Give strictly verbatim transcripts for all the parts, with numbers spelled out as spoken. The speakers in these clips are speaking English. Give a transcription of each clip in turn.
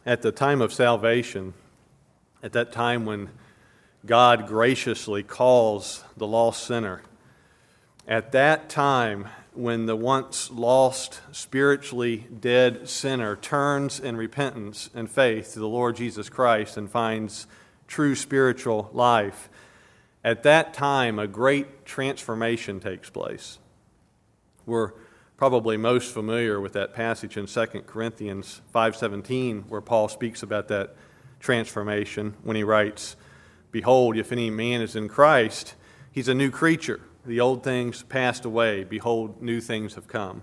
at the time of salvation, at that time when God graciously calls the lost sinner, at that time when the once lost, spiritually dead sinner turns in repentance and faith to the Lord Jesus Christ and finds true spiritual life, at that time a great transformation takes place. We're probably most familiar with that passage in Second Corinthians five seventeen, where Paul speaks about that transformation when he writes, "Behold, if any man is in Christ, he's a new creature. The old things passed away. Behold, new things have come."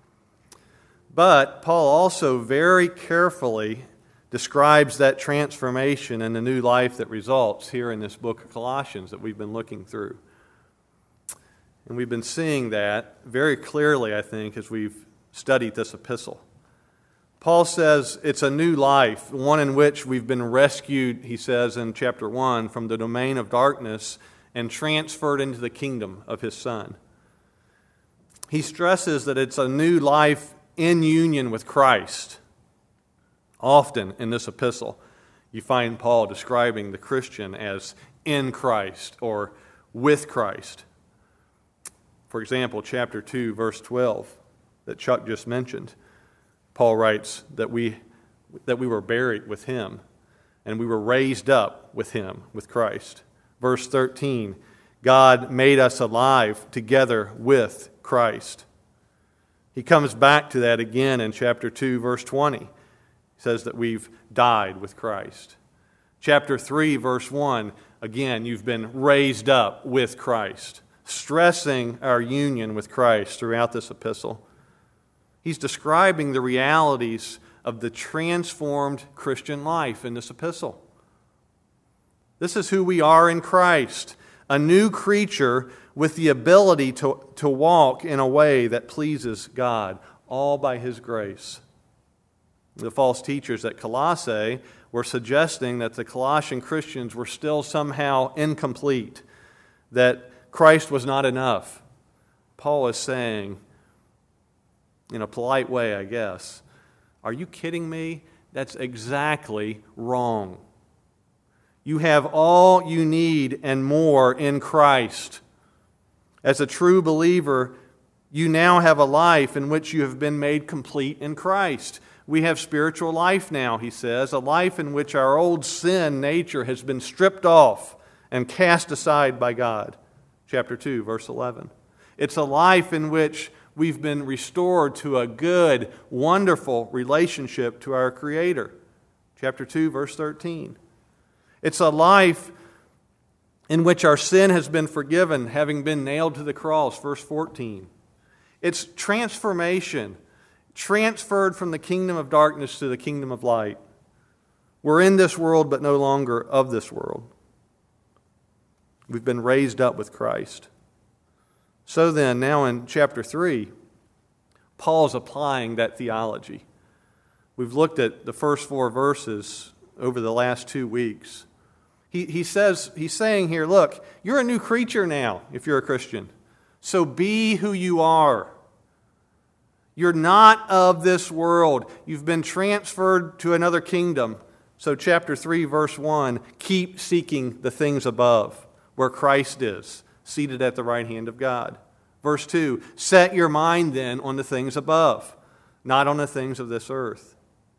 But Paul also very carefully describes that transformation and the new life that results here in this book of Colossians that we've been looking through. And we've been seeing that very clearly, I think, as we've studied this epistle. Paul says it's a new life, one in which we've been rescued, he says in chapter one, from the domain of darkness and transferred into the kingdom of his Son. He stresses that it's a new life in union with Christ. Often in this epistle, you find Paul describing the Christian as in Christ or with Christ. For example, chapter two, verse twelve, that Chuck just mentioned, Paul writes that we that we were buried with him and we were raised up with him, with Christ. Verse thirteen, God made us alive together with Christ. He comes back to that again in chapter two, verse twenty. He says that we've died with Christ. Chapter three, verse one, again, you've been raised up with Christ, stressing our union with Christ throughout this epistle. He's describing the realities of the transformed Christian life in this epistle. This is who we are in Christ, a new creature with the ability to, to walk in a way that pleases God, all by His grace. The false teachers at Colossae were suggesting that the Colossian Christians were still somehow incomplete, that Christ was not enough. Paul is saying, in a polite way, I guess, "Are you kidding me? That's exactly wrong. You have all you need and more in Christ. As a true believer, you now have a life in which you have been made complete in Christ. We have spiritual life now," he says, "a life in which our old sin nature has been stripped off and cast aside by God." Chapter two, verse eleven. It's a life in which we've been restored to a good, wonderful relationship to our Creator. Chapter two, verse thirteen. It's a life in which our sin has been forgiven, having been nailed to the cross, verse fourteen. It's transformation, transferred from the kingdom of darkness to the kingdom of light. We're in this world, but no longer of this world. We've been raised up with Christ. So then, now in chapter three, Paul's applying that theology. We've looked at the first four verses over the last two weeks. He, he says, he's saying here, look, you're a new creature now if you're a Christian. So be who you are. You're not of this world. You've been transferred to another kingdom. So chapter three, verse one, keep seeking the things above, where Christ is, seated at the right hand of God. Verse two, set your mind then on the things above, not on the things of this earth.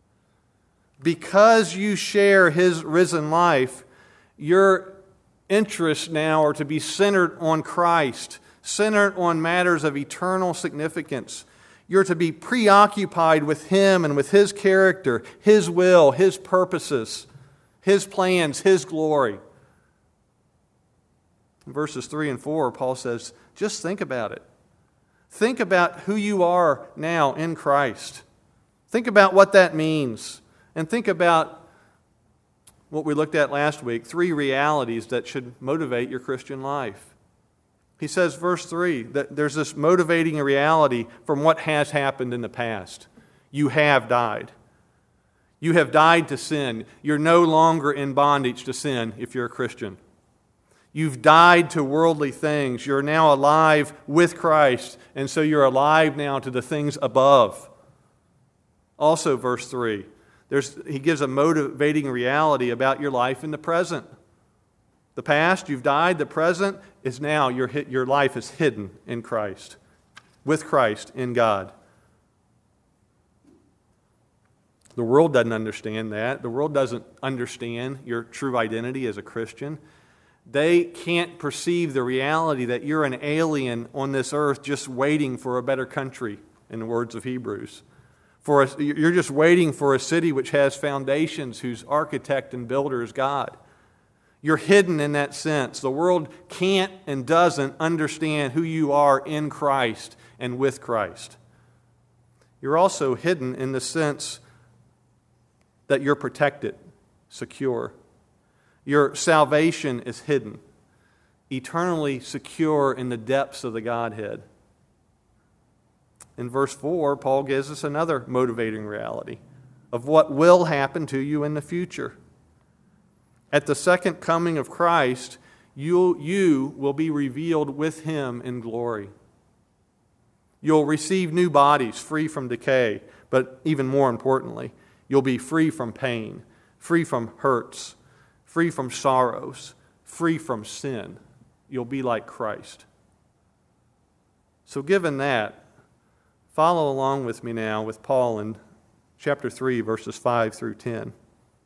Because you share His risen life, your interests now are to be centered on Christ, centered on matters of eternal significance. You're to be preoccupied with Him and with His character, His will, His purposes, His plans, His glory. In verses three and four, Paul says, just think about it. Think about who you are now in Christ. Think about what that means. And think about what we looked at last week, three realities that should motivate your Christian life. He says, verse three, that there's this motivating reality from what has happened in the past. You have died. You have died to sin. You're no longer in bondage to sin if you're a Christian. You've died to worldly things. You're now alive with Christ, and so you're alive now to the things above. Also, verse three, There's, he gives a motivating reality about your life in the present. The past, you've died. The present is now your, your life is hidden in Christ, with Christ in God. The world doesn't understand that. The world doesn't understand your true identity as a Christian. They can't perceive the reality that you're an alien on this earth just waiting for a better country, in the words of Hebrews. For a, you're just waiting for a city which has foundations, whose architect and builder is God. You're hidden in that sense. The world can't and doesn't understand who you are in Christ and with Christ. You're also hidden in the sense that you're protected, secure. Your salvation is hidden, eternally secure in the depths of the Godhead. In verse four, Paul gives us another motivating reality of what will happen to you in the future. At the second coming of Christ, you, you will be revealed with Him in glory. You'll receive new bodies free from decay, but even more importantly, you'll be free from pain, free from hurts, free from sorrows, free from sin. You'll be like Christ. So given that, follow along with me now with Paul in chapter three, verses five through ten.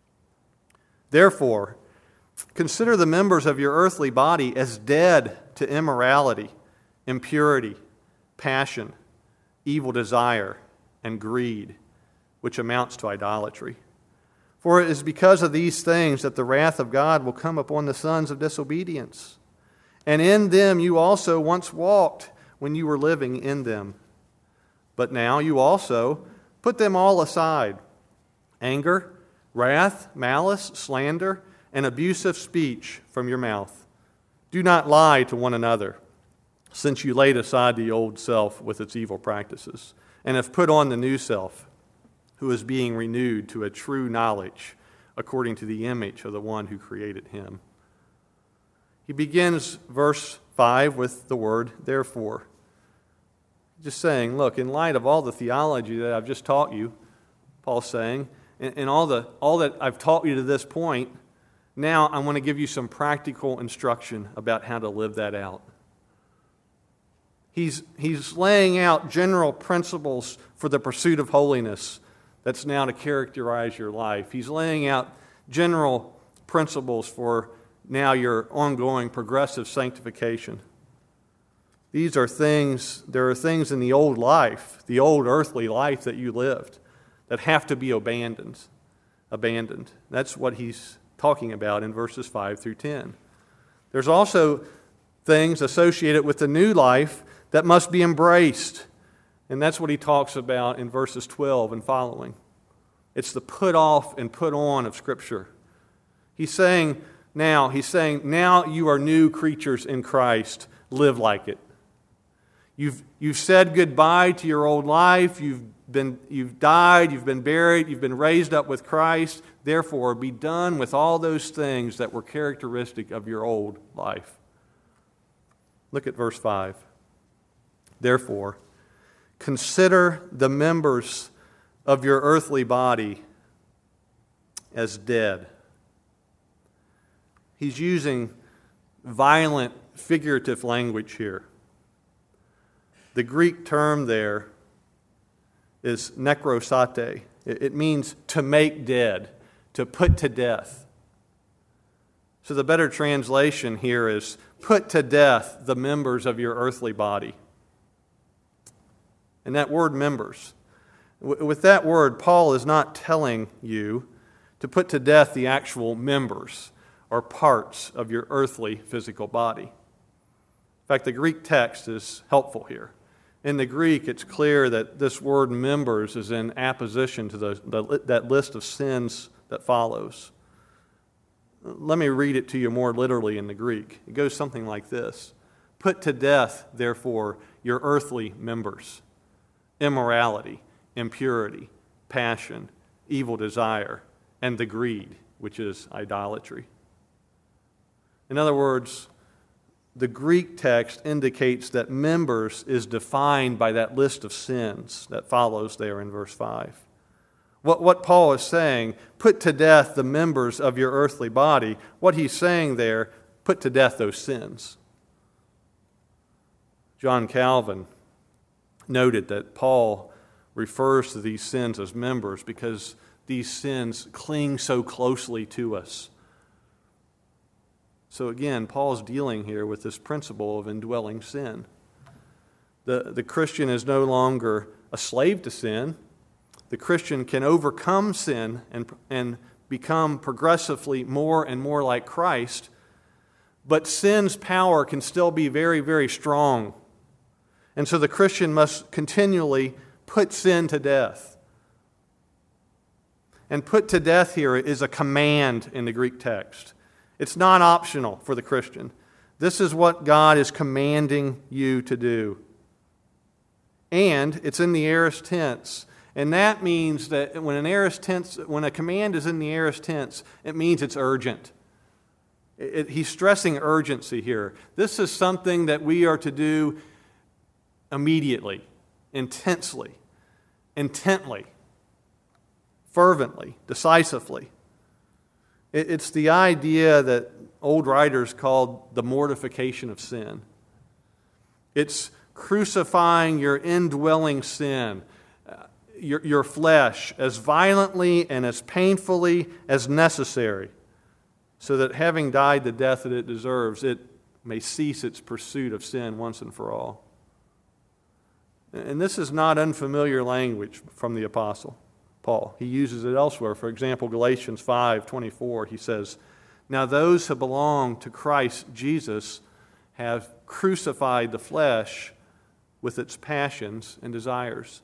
Therefore, consider the members of your earthly body as dead to immorality, impurity, passion, evil desire, and greed, which amounts to idolatry. For it is because of these things that the wrath of God will come upon the sons of disobedience. And in them you also once walked when you were living in them. But now you also put them all aside: anger, wrath, malice, slander, and abusive speech from your mouth. Do not lie to one another, since you laid aside the old self with its evil practices, and have put on the new self, who is being renewed to a true knowledge according to the image of the one who created him. He begins verse five with the word therefore. Just saying, look, in light of all the theology that I've just taught you, Paul's saying, and, and all the all that I've taught you to this point, now I want to give you some practical instruction about how to live that out. He's, he's laying out general principles for the pursuit of holiness that's now to characterize your life. He's laying out general principles for now your ongoing progressive sanctification. These are things, there are things in the old life, the old earthly life that you lived, that have to be abandoned. Abandoned. That's what he's talking about in verses five through ten. There's also things associated with the new life that must be embraced. And that's what he talks about in verses twelve and following. It's the put off and put on of Scripture. He's saying now, he's saying, now you are new creatures in Christ. Live like it. You've, you've said goodbye to your old life. You've been, you've died. You've been buried. You've been raised up with Christ. Therefore, be done with all those things that were characteristic of your old life. Look at verse five. Therefore, consider the members of your earthly body as dead. He's using violent, figurative language here. The Greek term there is nekrosate. It means to make dead, to put to death. So the better translation here is put to death the members of your earthly body. And that word members, with that word, Paul is not telling you to put to death the actual members or parts of your earthly physical body. In fact, the Greek text is helpful here. In the Greek, it's clear that this word members is in apposition to the, the, that list of sins that follows. Let me read it to you more literally in the Greek. It goes something like this. Put to death, therefore, your earthly members: immorality, impurity, passion, evil desire, and the greed, which is idolatry. In other words, the Greek text indicates that members is defined by that list of sins that follows there in verse five. What, what Paul is saying, put to death the members of your earthly body. What he's saying there, put to death those sins. John Calvin noted that Paul refers to these sins as members because these sins cling so closely to us. So again, Paul's dealing here with this principle of indwelling sin. The, the Christian is no longer a slave to sin. The Christian can overcome sin and, and become progressively more and more like Christ, but sin's power can still be very, very strong. And so the Christian must continually put sin to death. And put to death here is a command in the Greek text. It's not optional for the Christian. This is what God is commanding you to do. And it's in the aorist tense. And that means that when an aorist tense, when a command is in the aorist tense, it means it's urgent. It, it, he's stressing urgency here. This is something that we are to do immediately, intensely, intently, fervently, decisively. It, it's the idea that old writers called the mortification of sin. It's crucifying your indwelling sin, uh, your, your flesh, as violently and as painfully as necessary, so that having died the death that it deserves, it may cease its pursuit of sin once and for all. And this is not unfamiliar language from the Apostle Paul. He uses it elsewhere. For example, Galatians five twenty-four, he says, "Now those who belong to Christ Jesus have crucified the flesh with its passions and desires."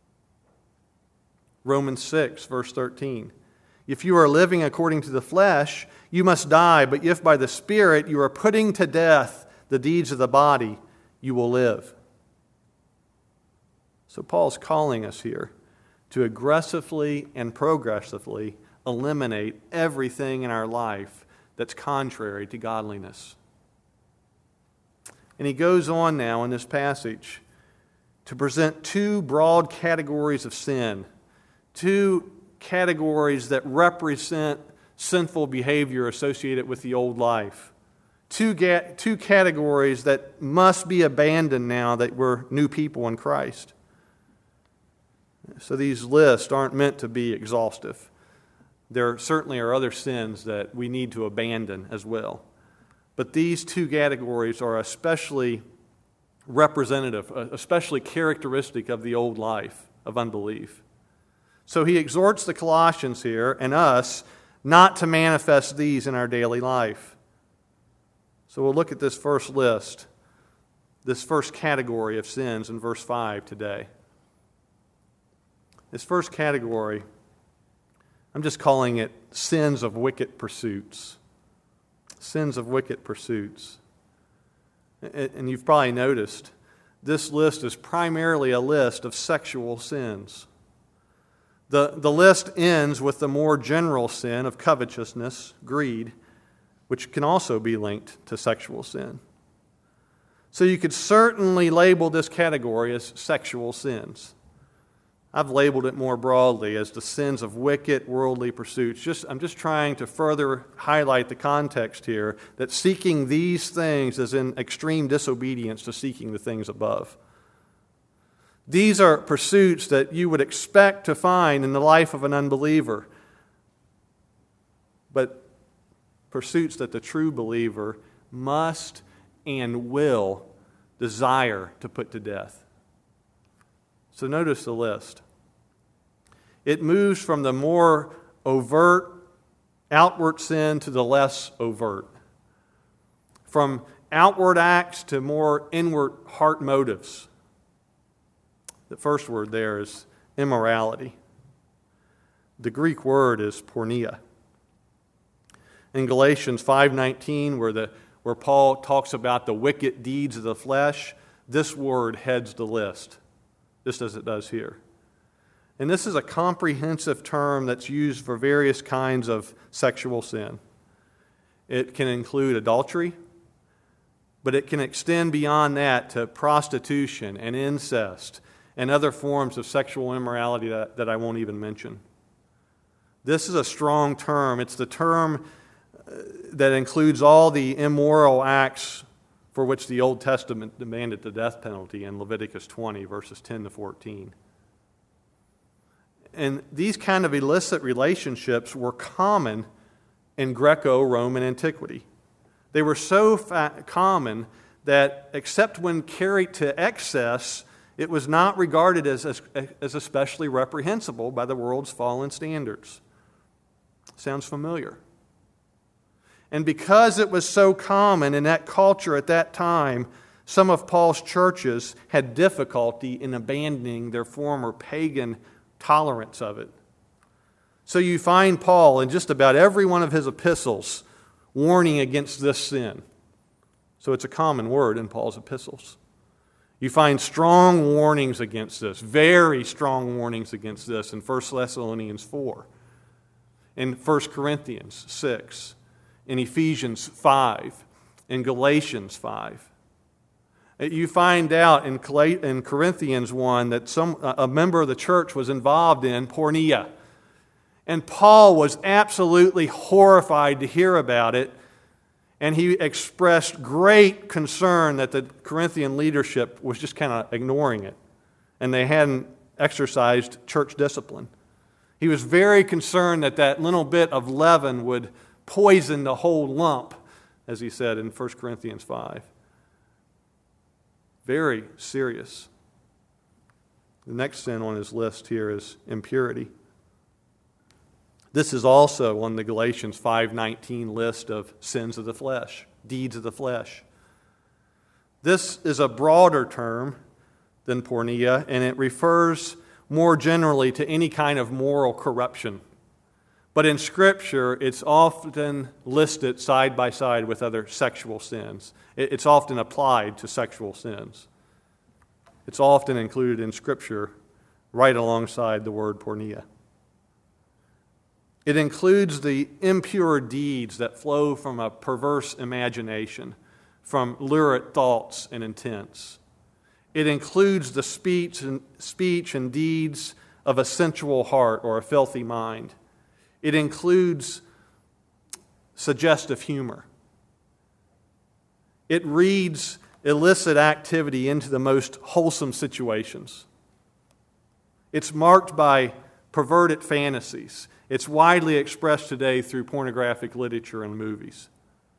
Romans six, verse thirteen, "If you are living according to the flesh, you must die, but if by the Spirit you are putting to death the deeds of the body, you will live." So Paul's calling us here to aggressively and progressively eliminate everything in our life that's contrary to godliness. And he goes on now in this passage to present two broad categories of sin, two categories that represent sinful behavior associated with the old life, two, ga- two categories that must be abandoned now that we're new people in Christ. So these lists aren't meant to be exhaustive. There certainly are other sins that we need to abandon as well. But these two categories are especially representative, especially characteristic of the old life of unbelief. So he exhorts the Colossians here and us not to manifest these in our daily life. So we'll look at this first list, this first category of sins in verse five today. This first category, I'm just calling it sins of wicked pursuits. Sins of wicked pursuits. And you've probably noticed, this list is primarily a list of sexual sins. The, the list ends with the more general sin of covetousness, greed, which can also be linked to sexual sin. So you could certainly label this category as sexual sins. I've labeled it more broadly as the sins of wicked, worldly pursuits. Just, I'm just trying to further highlight the context here that seeking these things is in extreme disobedience to seeking the things above. These are pursuits that you would expect to find in the life of an unbeliever, but pursuits that the true believer must and will desire to put to death. So notice the list. It moves from the more overt, outward sin to the less overt. From outward acts to more inward heart motives. The first word there is immorality. The Greek word is porneia. In Galatians five nineteen, where, the, where Paul talks about the wicked deeds of the flesh, this word heads the list, just as it does here. And this is a comprehensive term that's used for various kinds of sexual sin. It can include adultery, but it can extend beyond that to prostitution and incest and other forms of sexual immorality that, that I won't even mention. This is a strong term. It's the term that includes all the immoral acts for which the Old Testament demanded the death penalty in Leviticus twenty, verses ten to fourteen. And these kind of illicit relationships were common in Greco-Roman antiquity. They were so fa- common that, except when carried to excess, it was not regarded as, as, as especially reprehensible by the world's fallen standards. Sounds familiar? And because it was so common in that culture at that time, some of Paul's churches had difficulty in abandoning their former pagan tolerance of it. So you find Paul in just about every one of his epistles warning against this sin. So it's a common word in Paul's epistles. You find strong warnings against this, very strong warnings against this in First Thessalonians four, in First Corinthians six, in Ephesians five, in Galatians five. You find out in Corinthians one that some a member of the church was involved in porneia. And Paul was absolutely horrified to hear about it, and he expressed great concern that the Corinthian leadership was just kind of ignoring it, and they hadn't exercised church discipline. He was very concerned that that little bit of leaven would poison the whole lump, as he said in First Corinthians five. Very serious. The next sin on his list here is impurity. This is also on the Galatians five nineteen list of sins of the flesh, deeds of the flesh. This is a broader term than porneia, and it refers more generally to any kind of moral corruption. But in Scripture, it's often listed side by side with other sexual sins. It's often applied to sexual sins. It's often included in Scripture right alongside the word porneia. It includes the impure deeds that flow from a perverse imagination, from lurid thoughts and intents. It includes the speech and, speech and deeds of a sensual heart or a filthy mind. It includes suggestive humor. It reads illicit activity into the most wholesome situations. It's marked by perverted fantasies. It's widely expressed today through pornographic literature and movies.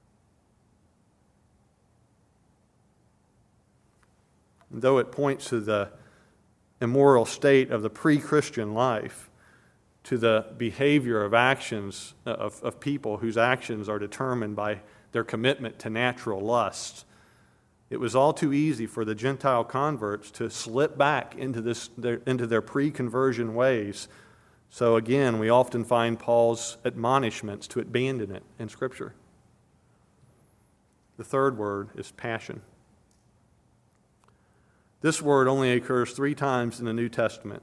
And though it points to the immoral state of the pre-Christian life, to the behavior of actions of, of people whose actions are determined by their commitment to natural lusts, it was all too easy for the Gentile converts to slip back into this their, into their pre-conversion ways. So again, we often find Paul's admonishments to abandon it in Scripture. The third word is passion. This word only occurs three times in the New Testament.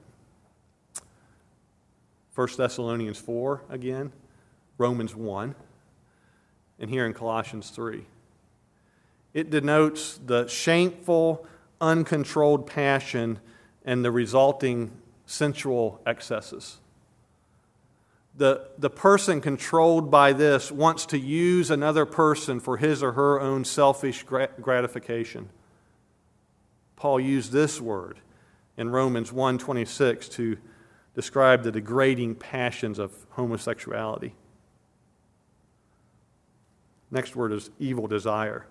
First Thessalonians four again, Romans one, and here in Colossians three. It denotes the shameful, uncontrolled passion and the resulting sensual excesses. The, the person controlled by this wants to use another person for his or her own selfish gratification. Paul used this word in Romans one twenty-six to describe the degrading passions of homosexuality. Next word is evil desire.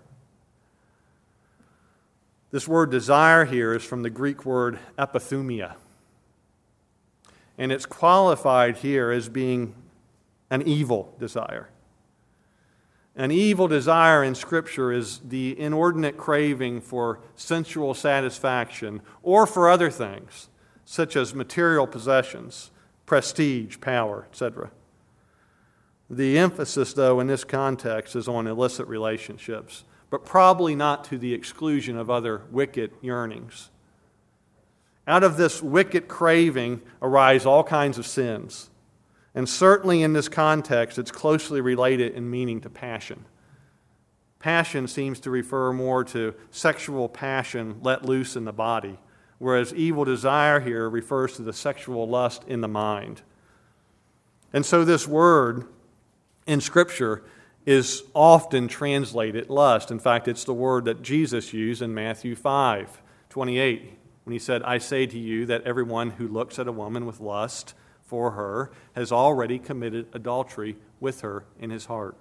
This word desire here is from the Greek word epithumia. And it's qualified here as being an evil desire. An evil desire in Scripture is the inordinate craving for sensual satisfaction or for other things, such as material possessions, prestige, power, et cetera. The emphasis, though, in this context is on illicit relationships, but probably not to the exclusion of other wicked yearnings. Out of this wicked craving arise all kinds of sins. And certainly in this context, it's closely related in meaning to passion. Passion seems to refer more to sexual passion let loose in the body, whereas evil desire here refers to the sexual lust in the mind. And so this word in Scripture is often translated lust. In fact, it's the word that Jesus used in Matthew five twenty-eight when he said, I say to you that everyone who looks at a woman with lust for her has already committed adultery with her in his heart.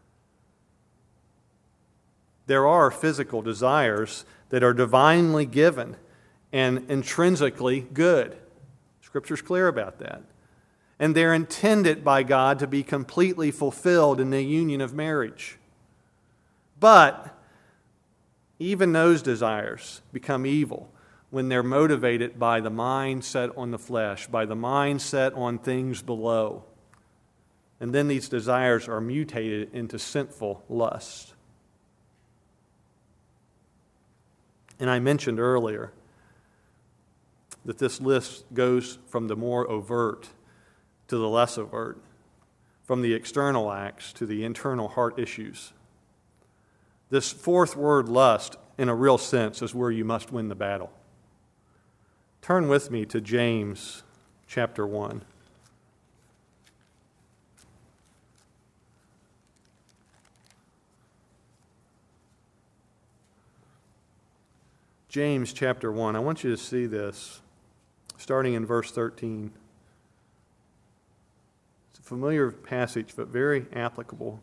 There are physical desires that are divinely given and intrinsically good. Scripture's clear about that. And they're intended by God to be completely fulfilled in the union of marriage. But even those desires become evil when they're motivated by the mind set on the flesh, by the mind set on things below. And then these desires are mutated into sinful lust. And I mentioned earlier that this list goes from the more overt to the less overt, from the external acts to the internal heart issues. This fourth word, lust, in a real sense, is where you must win the battle. Turn with me to James chapter one. James chapter one. I want you to see this, starting in verse thirteen. It's a familiar passage, but very applicable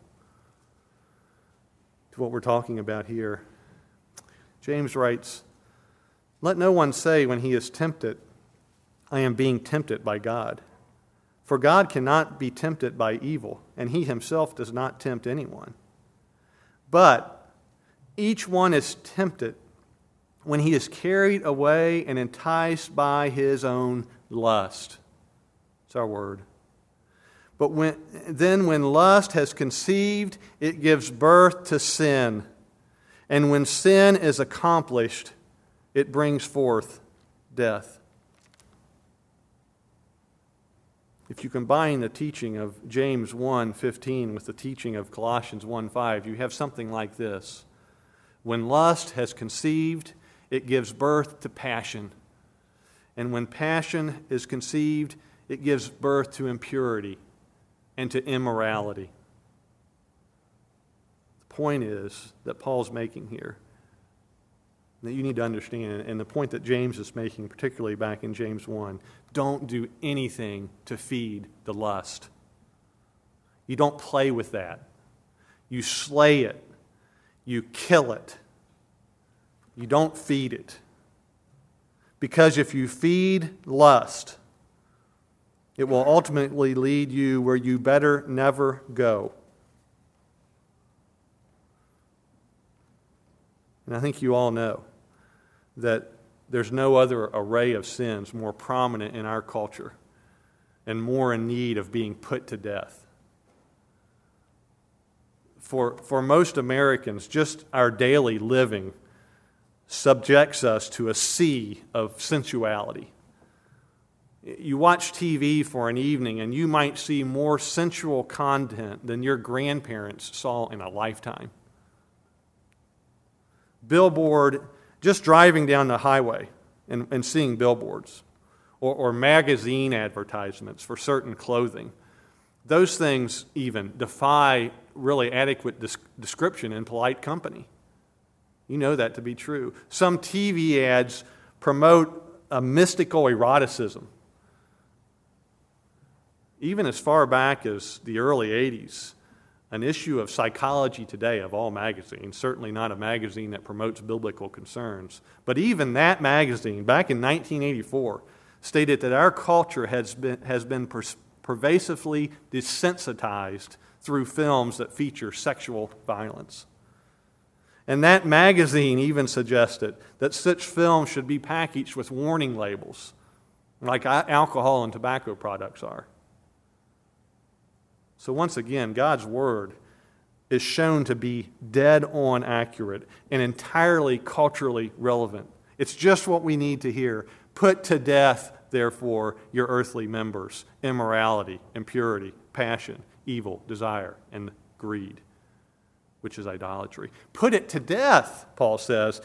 to what we're talking about here. James writes, let no one say when he is tempted, I am being tempted by God. For God cannot be tempted by evil, and he himself does not tempt anyone. But each one is tempted when he is carried away and enticed by his own lust. It's our word. But when, then when lust has conceived, it gives birth to sin. And when sin is accomplished, it brings forth death. If you combine the teaching of James one fifteen with the teaching of Colossians one five, you have something like this. When lust has conceived, it gives birth to passion. And when passion is conceived, it gives birth to impurity and to immorality. The point is that Paul's making here, that you need to understand, and the point that James is making, particularly back in James one, don't do anything to feed the lust. You don't play with that. You slay it. You kill it. You don't feed it. Because if you feed lust, it will ultimately lead you where you better never go. And I think you all know that there's no other array of sins more prominent in our culture and more in need of being put to death. For, for most Americans, just our daily living subjects us to a sea of sensuality. You watch T V for an evening and you might see more sensual content than your grandparents saw in a lifetime. Billboard, just driving down the highway and, and seeing billboards, or, or magazine advertisements for certain clothing. Those things even defy really adequate des- description in polite company. You know that to be true. Some T V ads promote a mystical eroticism. Even as far back as the early eighties, an issue of Psychology Today, of all magazines, certainly not a magazine that promotes biblical concerns, but even that magazine, back in nineteen eighty-four, stated that our culture has been, has been per- pervasively desensitized through films that feature sexual violence. And that magazine even suggested that such films should be packaged with warning labels, like alcohol and tobacco products are. So once again, God's Word is shown to be dead on accurate and entirely culturally relevant. It's just what we need to hear. Put to death, therefore, your earthly members: immorality, impurity, passion, evil, desire, and greed, which is idolatry. Put it to death, Paul says.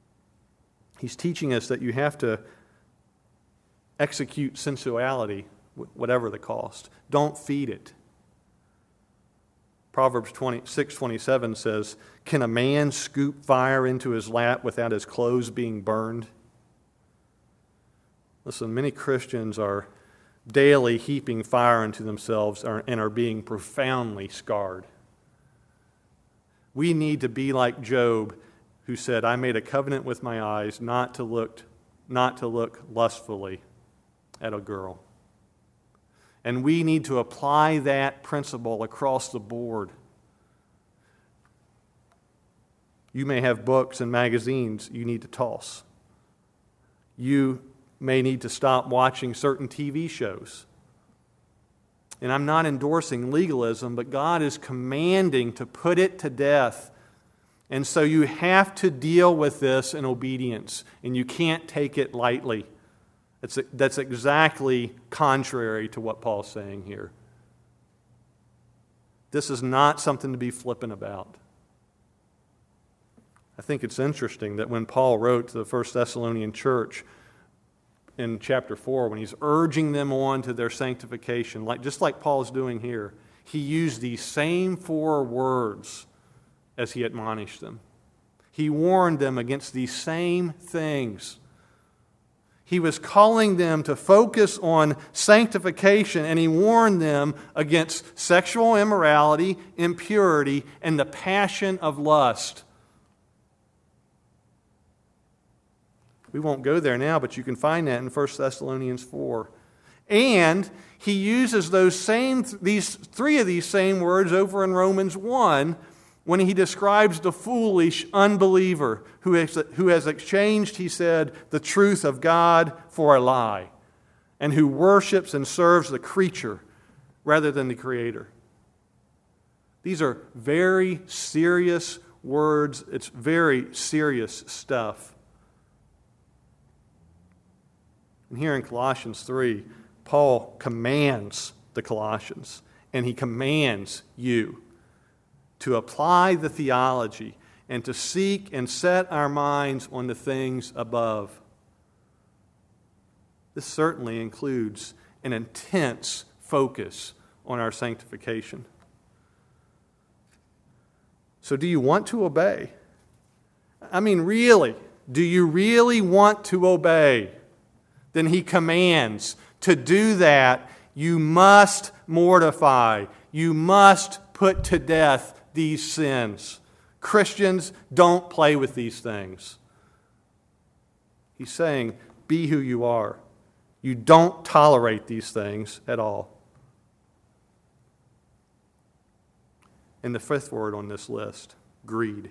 He's teaching us that you have to execute sensuality whatever the cost. Don't feed it. Proverbs twenty-six twenty-seven says, "Can a man scoop fire into his lap without his clothes being burned?" Listen, many Christians are daily heaping fire into themselves and are being profoundly scarred. We need to be like Job, who said, "I made a covenant with my eyes not to look, not to look lustfully at a girl." And we need to apply that principle across the board. You may have books and magazines you need to toss. You may need to stop watching certain T V shows. And I'm not endorsing legalism, but God is commanding to put it to death. And so you have to deal with this in obedience, and you can't take it lightly. That's, that's exactly contrary to what Paul's saying here. This is not something to be flippant about. I think it's interesting that when Paul wrote to the First Thessalonian church in chapter four, when he's urging them on to their sanctification, like just like Paul's doing here, he used these same four words as he admonished them. He warned them against these same things. He was calling them to focus on sanctification, and he warned them against sexual immorality, impurity, and the passion of lust. We won't go there now, but you can find that in First Thessalonians four. And he uses those same these three of these same words over in Romans one when he describes the foolish unbeliever who has, who has exchanged, he said, the truth of God for a lie, and who worships and serves the creature rather than the Creator. These are very serious words. It's very serious stuff. And here in Colossians three, Paul commands the Colossians, and he commands you to apply the theology and to seek and set our minds on the things above. This certainly includes an intense focus on our sanctification. So do you want to obey? I mean, really, do you really want to obey? Then he commands, to do that, you must mortify. You must put to death these sins. Christians, don't play with these things. He's saying, be who you are. You don't tolerate these things at all. And the fifth word on this list, greed.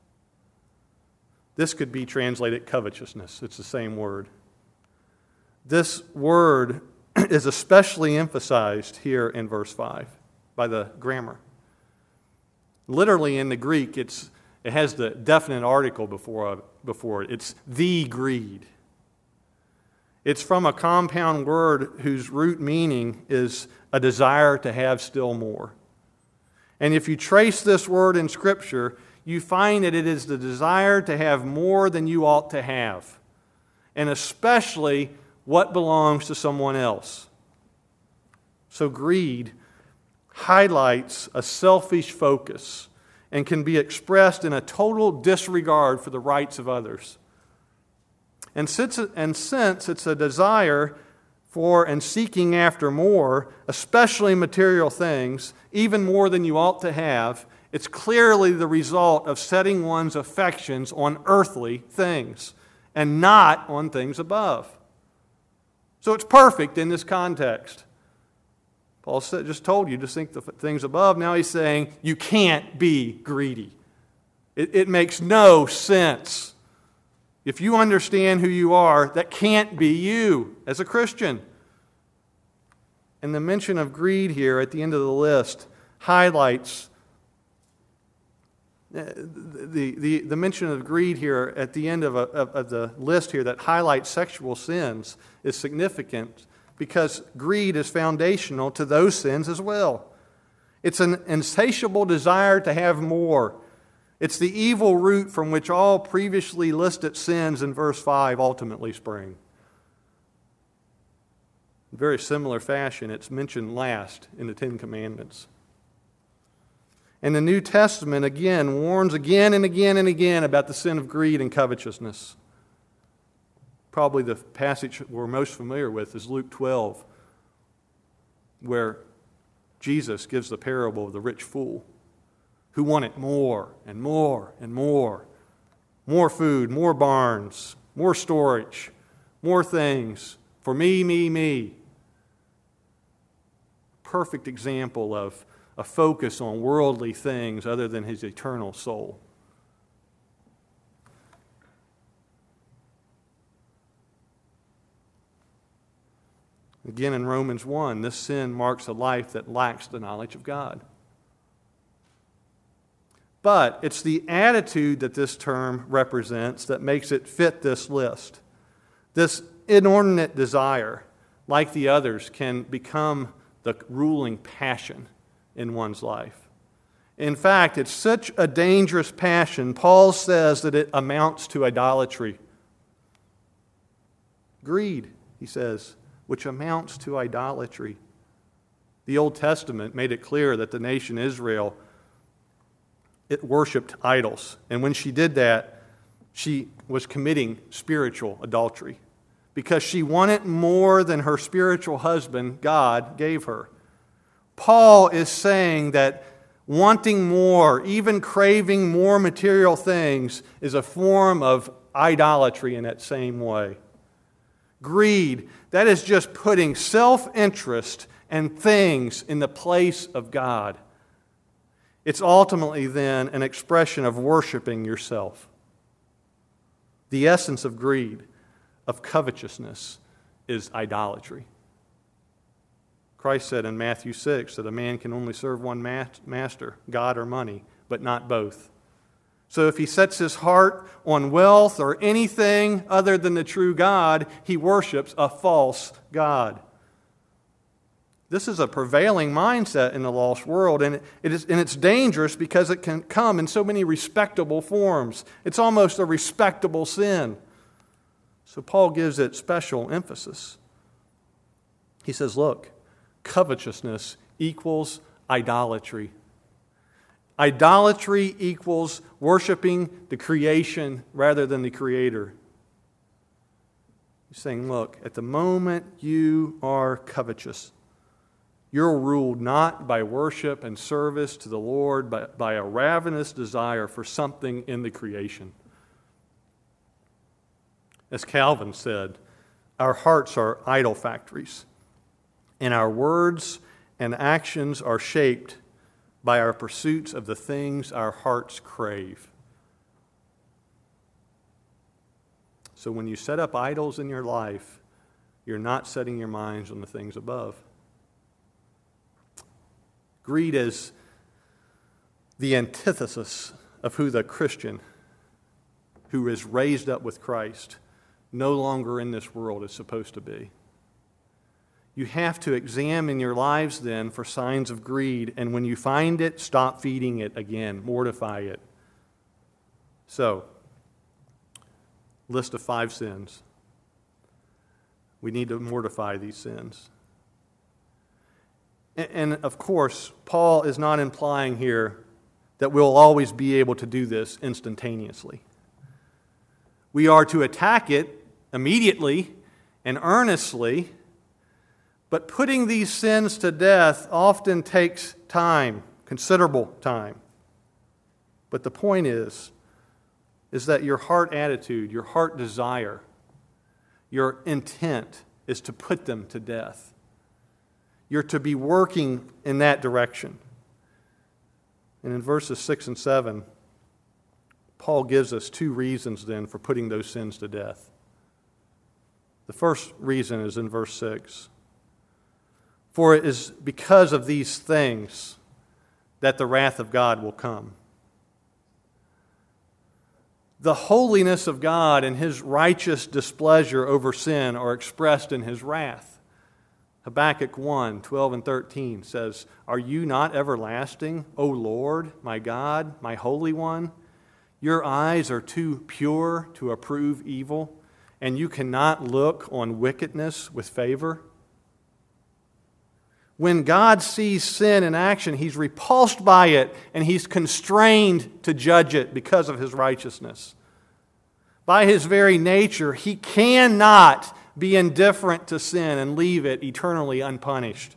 This could be translated covetousness. It's the same word. This word is especially emphasized here in verse five by the grammar. Literally in the Greek, it's, it has the definite article before, before it. It's the greed. It's from a compound word whose root meaning is a desire to have still more. And if you trace this word in Scripture, you find that it is the desire to have more than you ought to have, and especially what belongs to someone else. So greed highlights a selfish focus and can be expressed in a total disregard for the rights of others. And since, and since it's a desire for and seeking after more, especially material things, even more than you ought to have, it's clearly the result of setting one's affections on earthly things and not on things above. So it's perfect in this context. Paul just told you to think the things above. Now he's saying you can't be greedy. It, it makes no sense. If you understand who you are, that can't be you as a Christian. And the mention of greed here at the end of the list highlights the, the, the mention of greed here at the end of, a, of, of the list here that highlights sexual sins is significant because greed is foundational to those sins as well. It's an insatiable desire to have more. It's the evil root from which all previously listed sins in verse five ultimately spring. In very similar fashion, it's mentioned last in the Ten Commandments. And the New Testament, again, warns again and again and again about the sin of greed and covetousness. Probably the passage we're most familiar with is Luke twelve, where Jesus gives the parable of the rich fool who wanted more and more and more. More food, more barns, more storage, more things for me, me, me. Perfect example of a focus on worldly things other than his eternal soul. Again, in Romans one, this sin marks a life that lacks the knowledge of God. But it's the attitude that this term represents that makes it fit this list. This inordinate desire, like the others, can become the ruling passion in one's life. In fact, it's such a dangerous passion, Paul says that it amounts to idolatry. Greed, he says, which amounts to idolatry. The Old Testament made it clear that the nation Israel, it worshipped idols. And when she did that, she was committing spiritual adultery because she wanted more than her spiritual husband, God, gave her. Paul is saying that wanting more, even craving more material things, is a form of idolatry in that same way. Greed, that is just putting self-interest and things in the place of God. It's ultimately then an expression of worshiping yourself. The essence of greed, of covetousness, is idolatry. Christ said in Matthew six that a man can only serve one master, God or money, but not both. So if he sets his heart on wealth or anything other than the true God, he worships a false God. This is a prevailing mindset in the lost world, and it is, and it's dangerous because it can come in so many respectable forms. It's almost a respectable sin. So Paul gives it special emphasis. He says, look, covetousness equals idolatry. Idolatry equals worshiping the creation rather than the Creator. He's saying, look, at the moment you are covetous, you're ruled not by worship and service to the Lord, but by a ravenous desire for something in the creation. As Calvin said, our hearts are idol factories, and our words and actions are shaped by our pursuits of the things our hearts crave. So when you set up idols in your life, you're not setting your minds on the things above. Greed is the antithesis of who the Christian, who is raised up with Christ, no longer in this world, is supposed to be. You have to examine your lives then for signs of greed, and when you find it, stop feeding it again, mortify it. So, list of five sins. We need to mortify these sins. And, and of course, Paul is not implying here that we'll always be able to do this instantaneously. We are to attack it immediately and earnestly, but putting these sins to death often takes time, considerable time. But the point is, is that your heart attitude, your heart desire, your intent is to put them to death. You're to be working in that direction. And in verses six and seven, Paul gives us two reasons then for putting those sins to death. The first reason is in verse six. For it is because of these things that the wrath of God will come. The holiness of God and His righteous displeasure over sin are expressed in His wrath. Habakkuk one, twelve and thirteen says, "Are you not everlasting, O Lord, my God, my Holy One? Your eyes are too pure to approve evil, and you cannot look on wickedness with favor." When God sees sin in action, He's repulsed by it, and He's constrained to judge it because of His righteousness. By His very nature, He cannot be indifferent to sin and leave it eternally unpunished.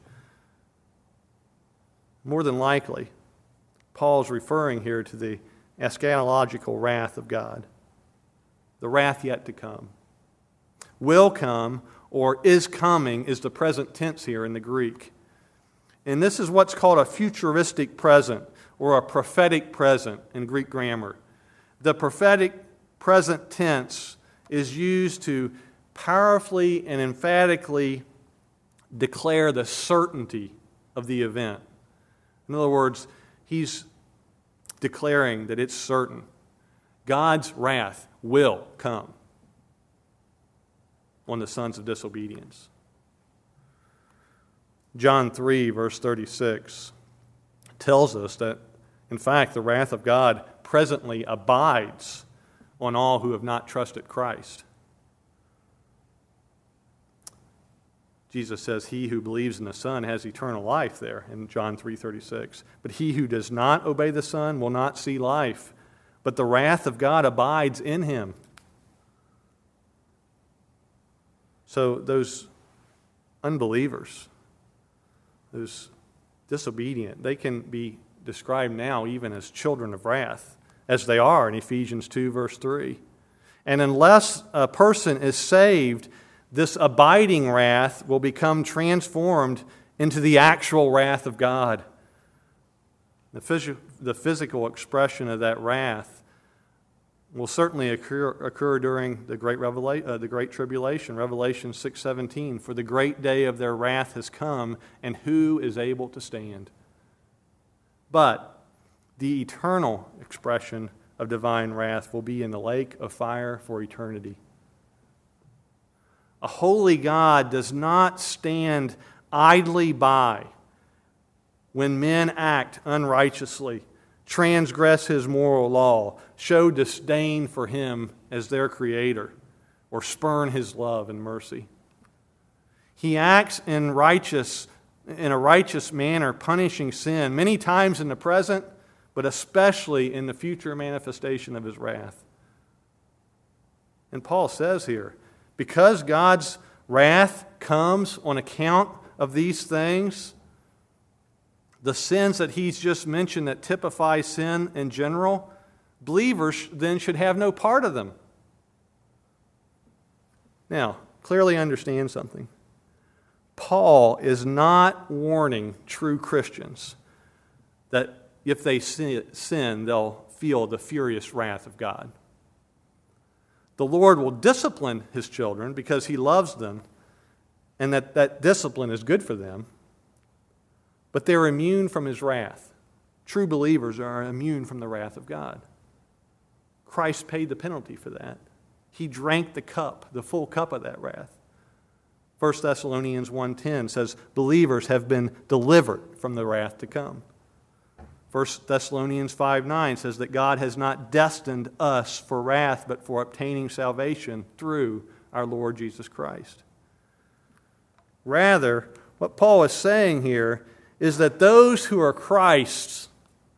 More than likely, Paul's referring here to the eschatological wrath of God, the wrath yet to come. Will come, or is coming, is the present tense here in the Greek. And this is what's called a futuristic present, or a prophetic present in Greek grammar. The prophetic present tense is used to powerfully and emphatically declare the certainty of the event. In other words, he's declaring that it's certain. God's wrath will come on the sons of disobedience. John three, verse thirty-six, tells us that, in fact, the wrath of God presently abides on all who have not trusted Christ. Jesus says, "He who believes in the Son has eternal life," there in John three thirty-six. "But he who does not obey the Son will not see life, but the wrath of God abides in him." So those unbelievers, those disobedient, they can be described now even as children of wrath, as they are in Ephesians two, verse three. And unless a person is saved, this abiding wrath will become transformed into the actual wrath of God. The, phys- the physical expression of that wrath will certainly occur, occur during the great, revela- uh, the great tribulation, Revelation six seventeen. "For the great day of their wrath has come, and who is able to stand?" But the eternal expression of divine wrath will be in the lake of fire for eternity. A holy God does not stand idly by when men act unrighteously, transgress His moral law, show disdain for Him as their Creator, or spurn His love and mercy. He acts in righteous, in a righteous manner, punishing sin many times in the present, but especially in the future manifestation of His wrath. And Paul says here, because God's wrath comes on account of these things, the sins that he's just mentioned that typify sin in general, believers then should have no part of them. Now, clearly understand something. Paul is not warning true Christians that if they sin, they'll feel the furious wrath of God. The Lord will discipline His children because He loves them, and that, that discipline is good for them, but they're immune from His wrath. True believers are immune from the wrath of God. Christ paid the penalty for that. He drank the cup, the full cup of that wrath. First Thessalonians one ten says, believers have been delivered from the wrath to come. First Thessalonians five nine says that God has not destined us for wrath, but for obtaining salvation through our Lord Jesus Christ. Rather, what Paul is saying here is that those who are Christ's,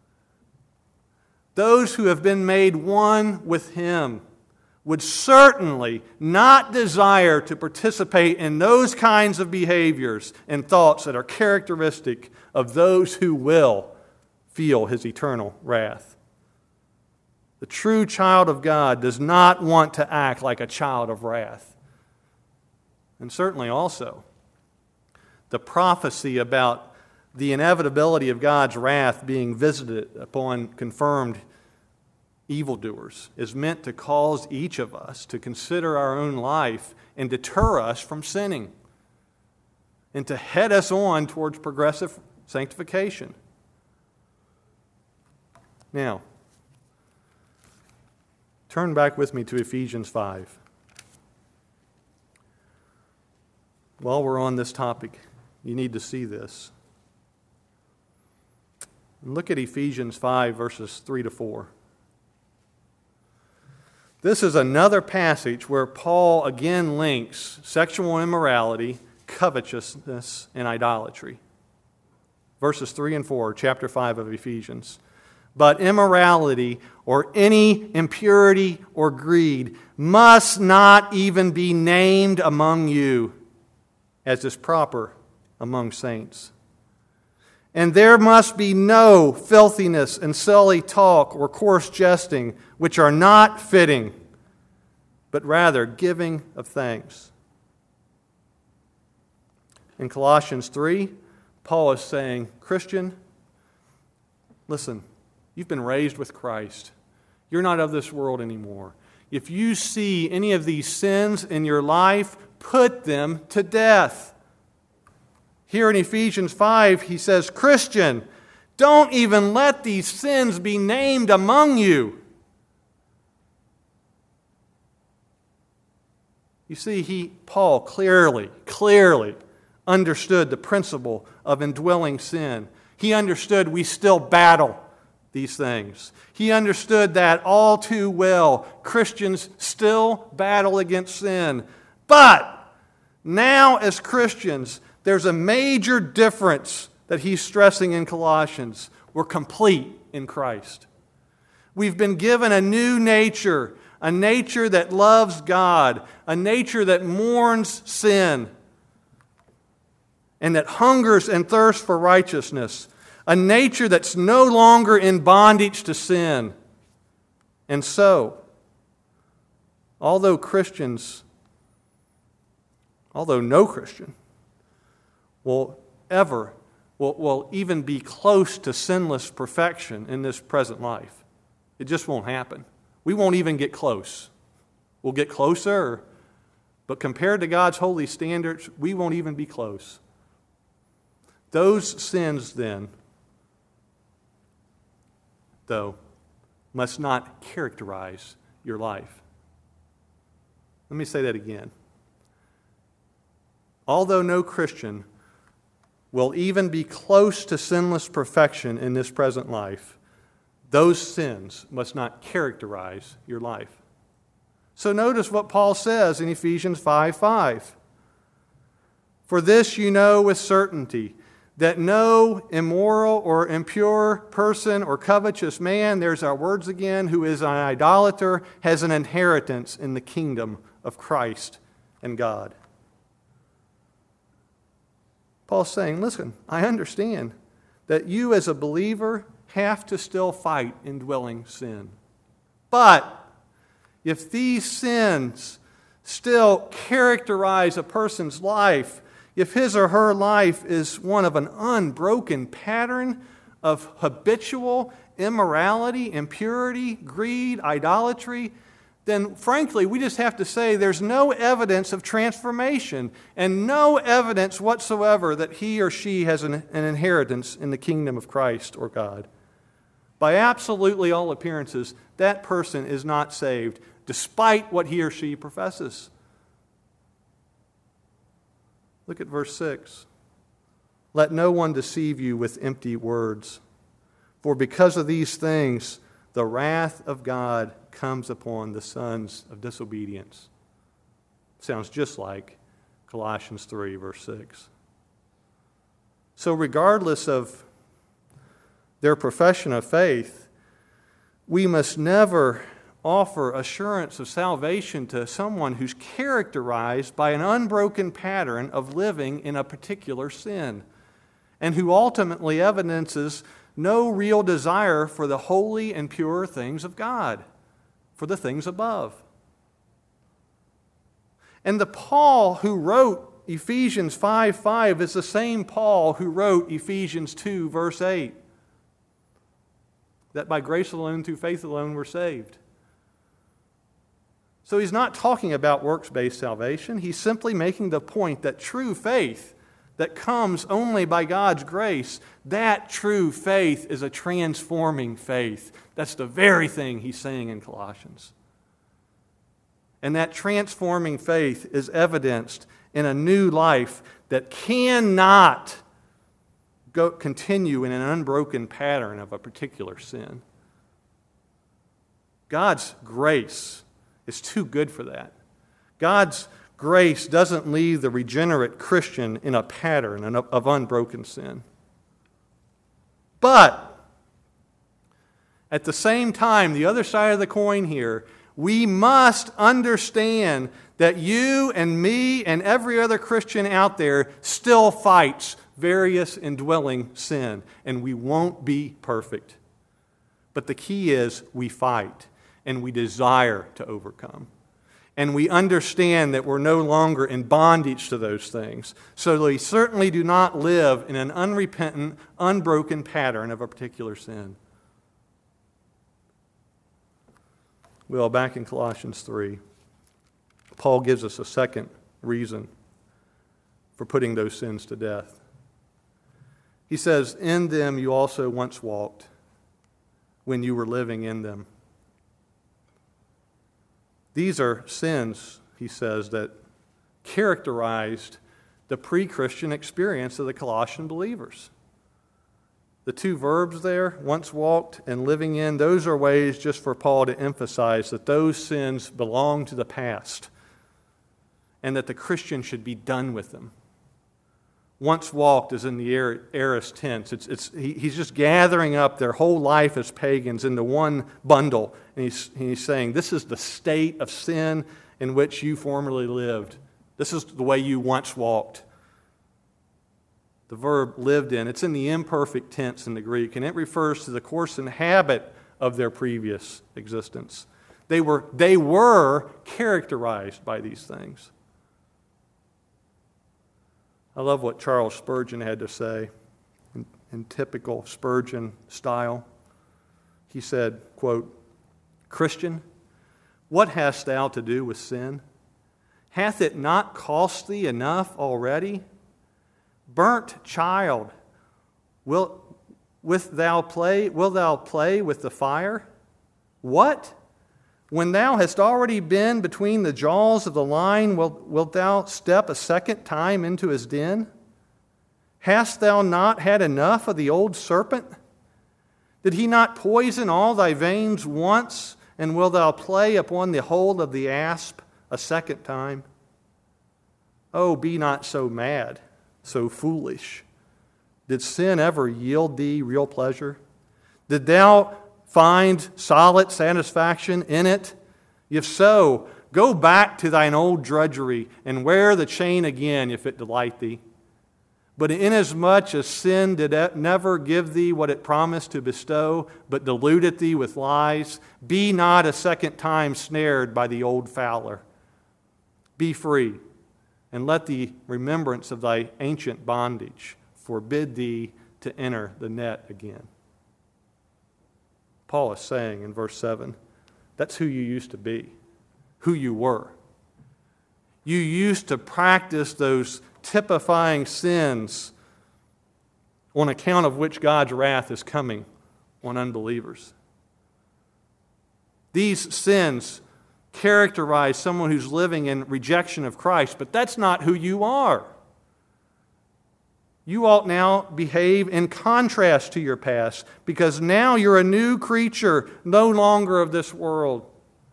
those who have been made one with Him, would certainly not desire to participate in those kinds of behaviors and thoughts that are characteristic of those who will feel His eternal wrath. The true child of God does not want to act like a child of wrath. And certainly also, the prophecy about the inevitability of God's wrath being visited upon confirmed evildoers is meant to cause each of us to consider our own life and deter us from sinning, and to head us on towards progressive sanctification. Now, turn back with me to Ephesians five. While we're on this topic, you need to see this. Look at Ephesians five, verses three to four. This is another passage where Paul again links sexual immorality, covetousness, and idolatry. verses three and four, chapter five of Ephesians. But immorality or any impurity or greed must not even be named among you, as is proper among saints. And there must be no filthiness and silly talk or coarse jesting, which are not fitting, but rather giving of thanks. In Colossians three, Paul is saying, Christian, listen, you've been raised with Christ. You're not of this world anymore. If you see any of these sins in your life, put them to death. Here in Ephesians five, he says, Christian, don't even let these sins be named among you. You see, he, Paul clearly, clearly understood the principle of indwelling sin. He understood we still battle these things. He understood that all too well. Christians still battle against sin. But now as Christians, there's a major difference that he's stressing in Colossians. We're complete in Christ. We've been given a new nature, a nature that loves God, a nature that mourns sin, and that hungers and thirsts for righteousness, a nature that's no longer in bondage to sin. And so, although Christians, although no Christian will ever, will, will even be close to sinless perfection in this present life, it just won't happen. We won't even get close. We'll get closer, but compared to God's holy standards, we won't even be close. Those sins, then, though, must not characterize your life. Let me say that again. Although no Christian will even be close to sinless perfection in this present life, those sins must not characterize your life. So notice what Paul says in Ephesians five five. For this you know with certainty, that no immoral or impure person or covetous man, there's our words again, who is an idolater, has an inheritance in the kingdom of Christ and God. Paul's saying, listen, I understand that you as a believer have to still fight indwelling sin. But if these sins still characterize a person's life, if his or her life is one of an unbroken pattern of habitual immorality, impurity, greed, idolatry, then frankly, we just have to say there's no evidence of transformation and no evidence whatsoever that he or she has an, an inheritance in the kingdom of Christ or God. By absolutely all appearances, that person is not saved, despite what he or she professes. Look at verse six. Let no one deceive you with empty words, for because of these things the wrath of God comes upon the sons of disobedience. Sounds just like Colossians three, verse six. So regardless of their profession of faith, we must never offer assurance of salvation to someone who's characterized by an unbroken pattern of living in a particular sin, and who ultimately evidences no real desire for the holy and pure things of God, for the things above. And the Paul who wrote Ephesians five five is the same Paul who wrote Ephesians two, verse eight. That by grace alone, through faith alone, we're saved. So he's not talking about works-based salvation. He's simply making the point that true faith that comes only by God's grace, that true faith is a transforming faith. That's the very thing he's saying in Colossians. And that transforming faith is evidenced in a new life that cannot go, continue in an unbroken pattern of a particular sin. God's grace is too good for that. God's grace doesn't leave the regenerate Christian in a pattern of unbroken sin. But at the same time, the other side of the coin here, we must understand that you and me and every other Christian out there still fights various indwelling sin, and we won't be perfect. But the key is we fight, and we desire to overcome. And we understand that we're no longer in bondage to those things. So we certainly do not live in an unrepentant, unbroken pattern of a particular sin. Well, back in Colossians three, Paul gives us a second reason for putting those sins to death. He says, "In them you also once walked when you were living in them." These are sins, he says, that characterized the pre-Christian experience of the Colossian believers. The two verbs there, once walked and living in, those are ways just for Paul to emphasize that those sins belong to the past and that the Christian should be done with them. Once walked is in the aorist tense. It's, it's, he, he's just gathering up their whole life as pagans into one bundle. And he's, he's saying, this is the state of sin in which you formerly lived. This is the way you once walked. The verb lived in, it's in the imperfect tense in the Greek, and it refers to the course and habit of their previous existence. They were, they were characterized by these things. I love what Charles Spurgeon had to say in, in typical Spurgeon style. He said, quote, "Christian, what hast thou to do with sin? Hath it not cost thee enough already? Burnt child, will with thou play, will thou play with the fire? What? When thou hast already been between the jaws of the lion, wilt, wilt thou step a second time into his den? Hast thou not had enough of the old serpent? Did he not poison all thy veins once, and wilt thou play upon the hold of the asp a second time? Oh, be not so mad, so foolish. Did sin ever yield thee real pleasure? Did thou find solid satisfaction in it? If so, go back to thine old drudgery and wear the chain again if it delight thee. But inasmuch as sin did never give thee what it promised to bestow, but deluded thee with lies, be not a second time snared by the old fowler. Be free, and let the remembrance of thy ancient bondage forbid thee to enter the net again." Paul is saying in verse seven, that's who you used to be, who you were. You used to practice those typifying sins on account of which God's wrath is coming on unbelievers. These sins characterize someone who's living in rejection of Christ, but that's not who you are. You ought now behave in contrast to your past, because now you're a new creature, no longer of this world.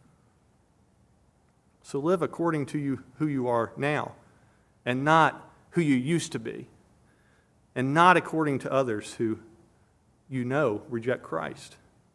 So live according to you who you are now, and not who you used to be, and not according to others who you know reject Christ.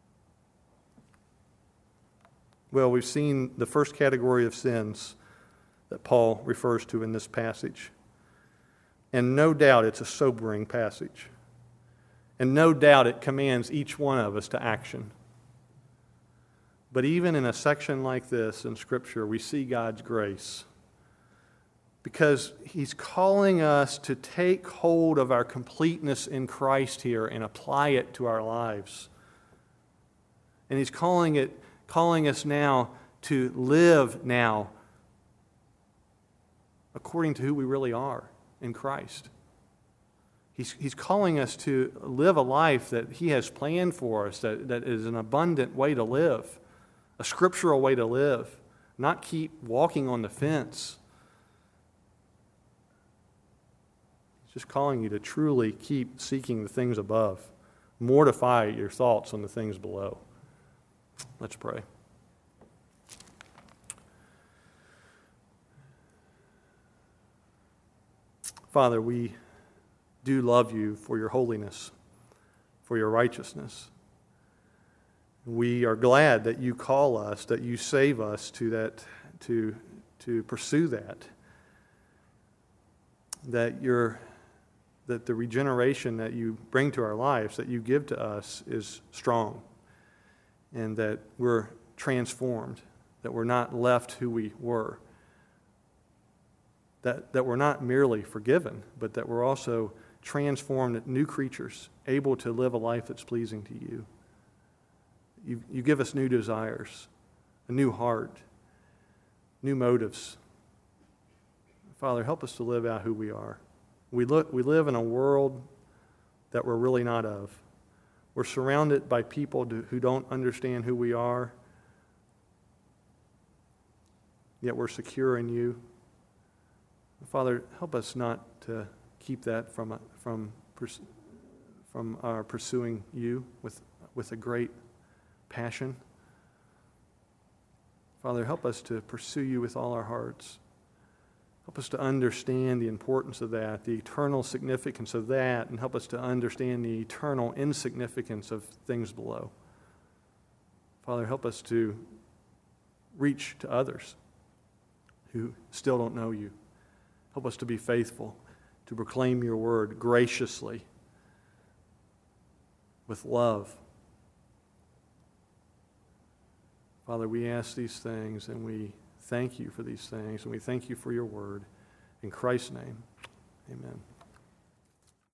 Well, we've seen the first category of sins that Paul refers to in this passage. And no doubt it's a sobering passage. And no doubt it commands each one of us to action. But even in a section like this in Scripture, we see God's grace. Because He's calling us to take hold of our completeness in Christ here and apply it to our lives. And He's calling it, calling us now to live now according to who we really are in Christ. He's, he's calling us to live a life that He has planned for us, that, that is an abundant way to live, a scriptural way to live, not keep walking on the fence. He's just calling you to truly keep seeking the things above. Mortify your thoughts on the things below. Let's pray. Father, we do love You for Your holiness. for your righteousness. We are glad that you call us, that you save us to that, to, to pursue that. That you're, that the regeneration that you bring to our lives, that you give to us, is strong, and that we're transformed, that we're not left who we were, that, that we're not merely forgiven, but that we're also transformed new creatures, able to live a life that's pleasing to you. You, you give us new desires, a new heart, new motives. Father, help us to live out who we are. We, look, we live in a world that we're really not of. We're surrounded by people to, who don't understand who we are, yet we're secure in you. Father, help us not to keep that from, from, from our pursuing you with, with a great passion. Father, help us to pursue you with all our hearts. Help us to understand the importance of that, the eternal significance of that, and help us to understand the eternal insignificance of things below. Father, help us to reach to others who still don't know you. Help us to be faithful, to proclaim your word graciously, with love. Father, we ask these things, and we thank you for these things, and we thank you for your word. In Christ's name, amen.